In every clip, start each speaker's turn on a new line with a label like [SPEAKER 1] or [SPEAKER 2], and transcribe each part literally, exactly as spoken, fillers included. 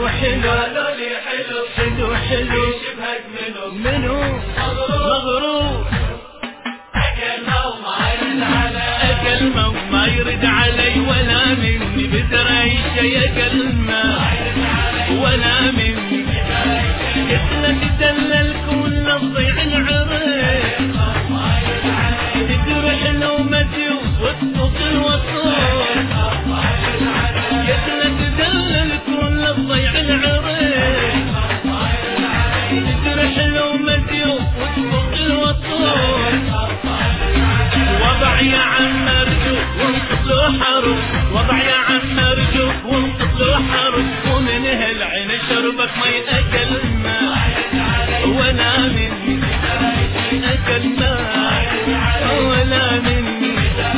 [SPEAKER 1] حلو
[SPEAKER 2] قالوا لي حلو
[SPEAKER 1] حلو حلو
[SPEAKER 2] يشبهك منو
[SPEAKER 1] منو مغرور
[SPEAKER 2] أكل ما وما يرد علي
[SPEAKER 1] أكل ما وما يرد علي ولا مني بدري شي أكل ما ولا مني قلت دلل كل الضيع العريق تجرح لو مديوس وتطوق الوصول قلت دلل كل الضيع العريق تجرح لو مديوس وتطوق الوصول وضع يا عم ارجوك وانطق له حرب وضع يا عم ارجوك وانطق له حرب ومن هالعين شربك ما يأكل ما ولا مني أكل ما ولا مني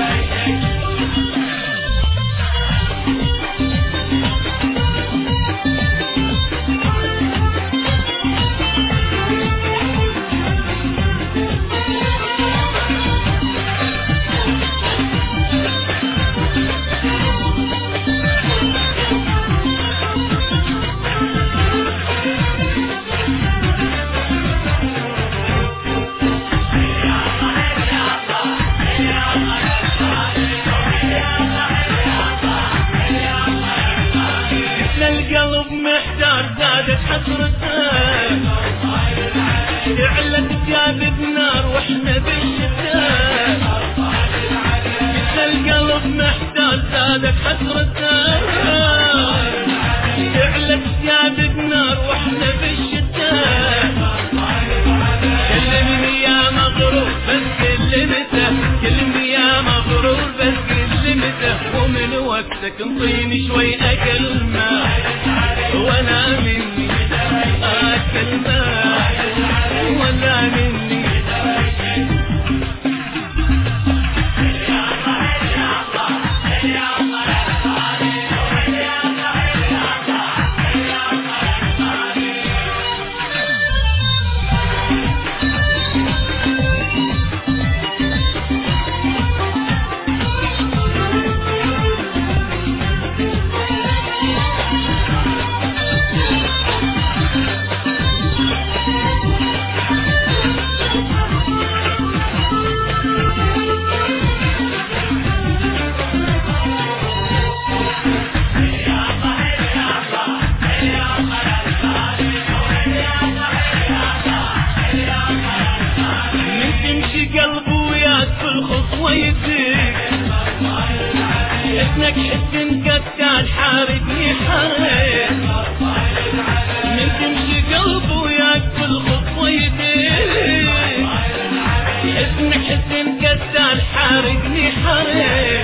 [SPEAKER 1] القلب محتار زادت حسرته اعلت جاب بنار واحنا بالشتاء القلب محتار زادت حسرته اعلت جاب بنار واحنا بالشتاء كلمني يا مغرور بس كلمته كلمني يا مغرور بس كلمته ومن وقتك انطيني شوي اكل ما ولا مني أكل ما ولا مني اسمك حسن قتال حارقني حريق من تمشي قلب وياك في الخطوة يديك اسمك حسن قتال حارقني حريق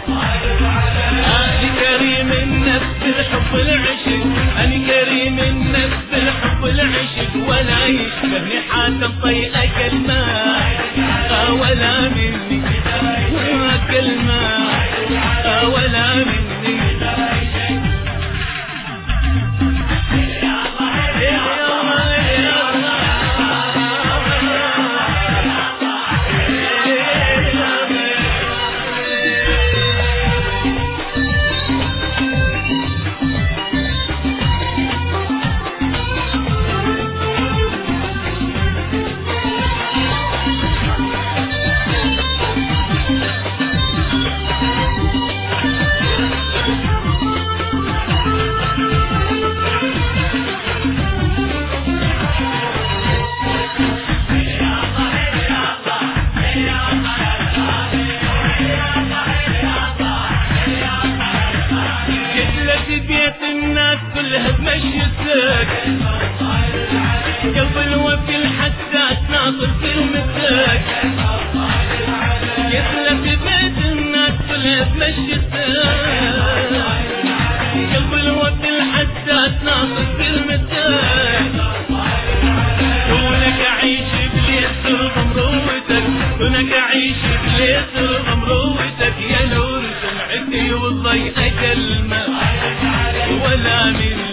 [SPEAKER 1] أنا كريم النفس الحب العشق أنا كريم النفس الحب العشق ولا يشبهني حاتم طيئك الماء ولا مني كلمة ولا مني قلب الوفي الحساس ناطر كلمتك يثلث بيت الناس كلها بمشيتك قلب الوفي الحساس ناطر كلمتك دونك اعيش بليس غمروتك دونك اعيش بليس غمروتك يا نور سمعتي وضيئك الماء ولا من